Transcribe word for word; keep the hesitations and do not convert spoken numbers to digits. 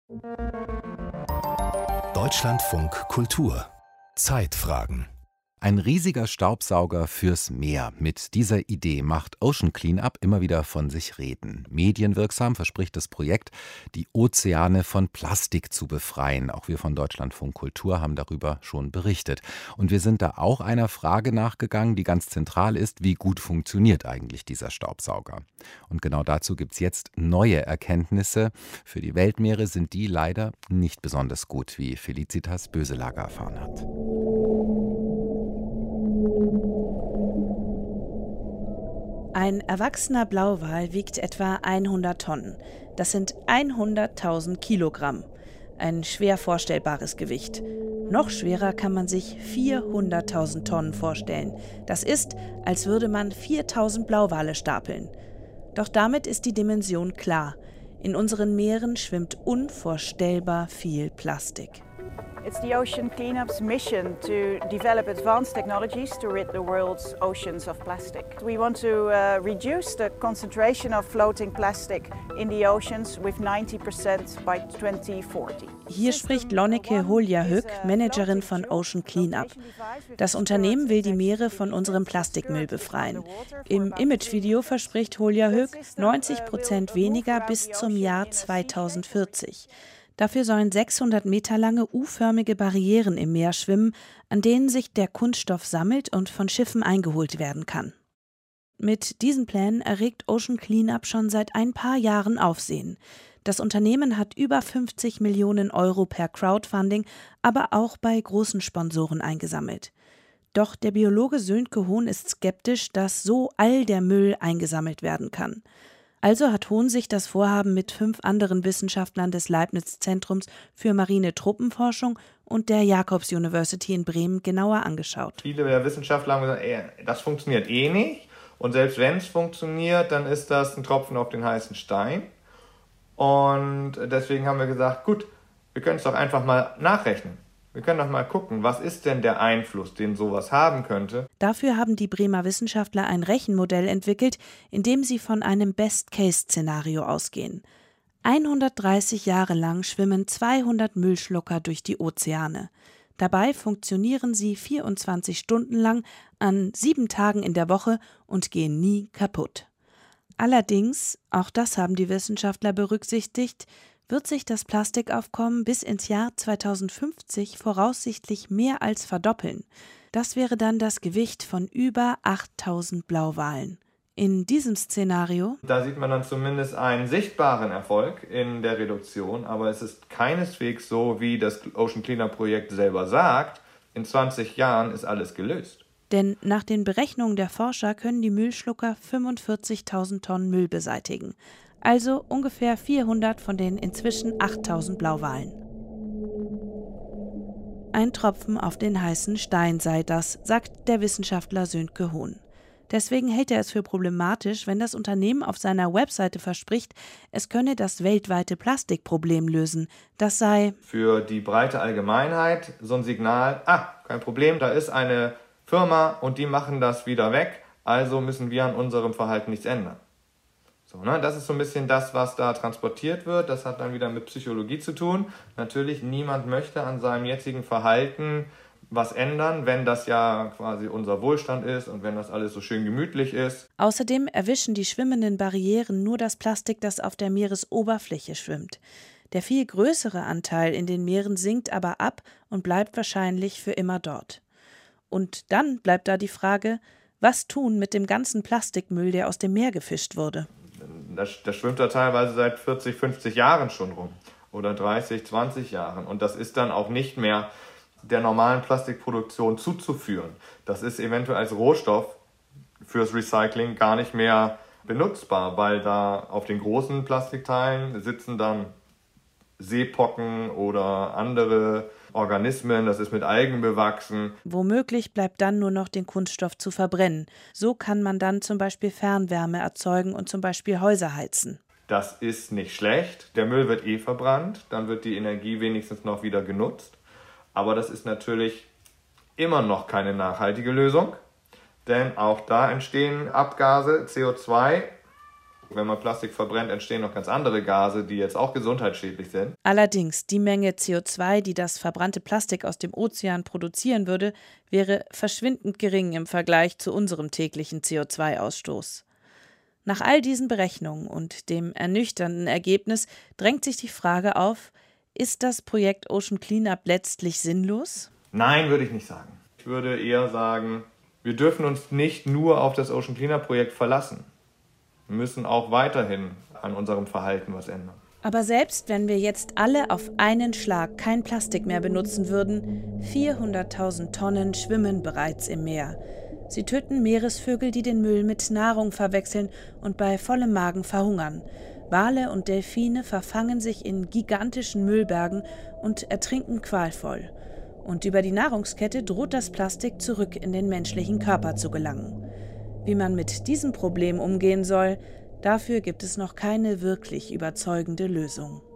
Deutschlandfunk Kultur Zeitfragen. Ein riesiger Staubsauger fürs Meer. Mit dieser Idee macht Ocean Cleanup immer wieder von sich reden. Medienwirksam verspricht das Projekt, die Ozeane von Plastik zu befreien. Auch wir von Deutschlandfunk Kultur haben darüber schon berichtet. Und wir sind da auch einer Frage nachgegangen, die ganz zentral ist: Wie gut funktioniert eigentlich dieser Staubsauger? Und genau dazu gibt es jetzt neue Erkenntnisse. Für die Weltmeere sind die leider nicht besonders gut, wie Felicitas Böselager erfahren hat. Ein erwachsener Blauwal wiegt etwa hundert Tonnen. Das sind hunderttausend Kilogramm. Ein schwer vorstellbares Gewicht. Noch schwerer kann man sich vierhunderttausend Tonnen vorstellen. Das ist, als würde man viertausend Blauwale stapeln. Doch damit ist die Dimension klar. In unseren Meeren schwimmt unvorstellbar viel Plastik. It's the Ocean Cleanup's mission to develop advanced technologies to rid the world's oceans of plastic. We want to uh, reduce the concentration of floating plastic in the oceans with ninety percent by twenty forty. Hier spricht Lonneke Holjahög, Managerin von Ocean Cleanup. Das Unternehmen will die Meere von unserem Plastikmüll befreien. Im Imagevideo verspricht Holjahög neunzig Prozent weniger bis zum Jahr zweitausendvierzig. Dafür sollen sechshundert Meter lange U-förmige Barrieren im Meer schwimmen, an denen sich der Kunststoff sammelt und von Schiffen eingeholt werden kann. Mit diesen Plänen erregt Ocean Cleanup schon seit ein paar Jahren Aufsehen. Das Unternehmen hat über fünfzig Millionen Euro per Crowdfunding, aber auch bei großen Sponsoren eingesammelt. Doch der Biologe Sönke Hohn ist skeptisch, dass so all der Müll eingesammelt werden kann. Also hat Hohn sich das Vorhaben mit fünf anderen Wissenschaftlern des Leibniz-Zentrums für marine Tropenforschung und der Jacobs University in Bremen genauer angeschaut. Viele der Wissenschaftler haben gesagt, ey, das funktioniert eh nicht. Und selbst wenn es funktioniert, dann ist das ein Tropfen auf den heißen Stein. Und deswegen haben wir gesagt, gut, wir können es doch einfach mal nachrechnen. Wir können doch mal gucken, was ist denn der Einfluss, den sowas haben könnte. Dafür haben die Bremer Wissenschaftler ein Rechenmodell entwickelt, in dem sie von einem Best-Case-Szenario ausgehen. hundertdreißig Jahre lang schwimmen zweihundert Müllschlucker durch die Ozeane. Dabei funktionieren sie vierundzwanzig Stunden lang an sieben Tagen in der Woche und gehen nie kaputt. Allerdings, auch das haben die Wissenschaftler berücksichtigt, wird sich das Plastikaufkommen bis ins Jahr zweitausendfünfzig voraussichtlich mehr als verdoppeln. Das wäre dann das Gewicht von über achttausend Blauwalen. In diesem Szenario, da sieht man dann zumindest einen sichtbaren Erfolg in der Reduktion, aber es ist keineswegs so, wie das Ocean Cleanup Projekt selber sagt, in zwanzig Jahren ist alles gelöst. Denn nach den Berechnungen der Forscher können die Müllschlucker fünfundvierzigtausend Tonnen Müll beseitigen. Also ungefähr vierhundert von den inzwischen achttausend Blauwalen. Ein Tropfen auf den heißen Stein sei das, sagt der Wissenschaftler Sönke Hohn. Deswegen hält er es für problematisch, wenn das Unternehmen auf seiner Webseite verspricht, es könne das weltweite Plastikproblem lösen. Das sei für die breite Allgemeinheit so ein Signal, ah, kein Problem, da ist eine Firma und die machen das wieder weg, also müssen wir an unserem Verhalten nichts ändern. So, ne? Das ist so ein bisschen das, was da transportiert wird. Das hat dann wieder mit Psychologie zu tun. Natürlich, niemand möchte an seinem jetzigen Verhalten was ändern, wenn das ja quasi unser Wohlstand ist und wenn das alles so schön gemütlich ist. Außerdem erwischen die schwimmenden Barrieren nur das Plastik, das auf der Meeresoberfläche schwimmt. Der viel größere Anteil in den Meeren sinkt aber ab und bleibt wahrscheinlich für immer dort. Und dann bleibt da die Frage, was tun mit dem ganzen Plastikmüll, der aus dem Meer gefischt wurde? Das, das schwimmt da teilweise seit vierzig, fünfzig Jahren schon rum oder dreißig, zwanzig Jahren. Und das ist dann auch nicht mehr der normalen Plastikproduktion zuzuführen. Das ist eventuell als Rohstoff fürs Recycling gar nicht mehr benutzbar, weil da auf den großen Plastikteilen sitzen dann Seepocken oder andere Organismen, das ist mit Algen bewachsen. Womöglich bleibt dann nur noch den Kunststoff zu verbrennen. So kann man dann zum Beispiel Fernwärme erzeugen und zum Beispiel Häuser heizen. Das ist nicht schlecht. Der Müll wird eh verbrannt, dann wird die Energie wenigstens noch wieder genutzt. Aber das ist natürlich immer noch keine nachhaltige Lösung, denn auch da entstehen Abgase, C O zwei, Wenn man Plastik verbrennt, entstehen noch ganz andere Gase, die jetzt auch gesundheitsschädlich sind. Allerdings, die Menge C O zwei, die das verbrannte Plastik aus dem Ozean produzieren würde, wäre verschwindend gering im Vergleich zu unserem täglichen C O zwei Ausstoß. Nach all diesen Berechnungen und dem ernüchternden Ergebnis drängt sich die Frage auf, ist das Projekt Ocean Cleanup letztlich sinnlos? Nein, würde ich nicht sagen. Ich würde eher sagen, wir dürfen uns nicht nur auf das Ocean Cleanup Projekt verlassen. Wir müssen auch weiterhin an unserem Verhalten was ändern. Aber selbst wenn wir jetzt alle auf einen Schlag kein Plastik mehr benutzen würden, vierhunderttausend Tonnen schwimmen bereits im Meer. Sie töten Meeresvögel, die den Müll mit Nahrung verwechseln und bei vollem Magen verhungern. Wale und Delfine verfangen sich in gigantischen Müllbergen und ertrinken qualvoll. Und über die Nahrungskette droht das Plastik zurück in den menschlichen Körper zu gelangen. Wie man mit diesem Problem umgehen soll, dafür gibt es noch keine wirklich überzeugende Lösung.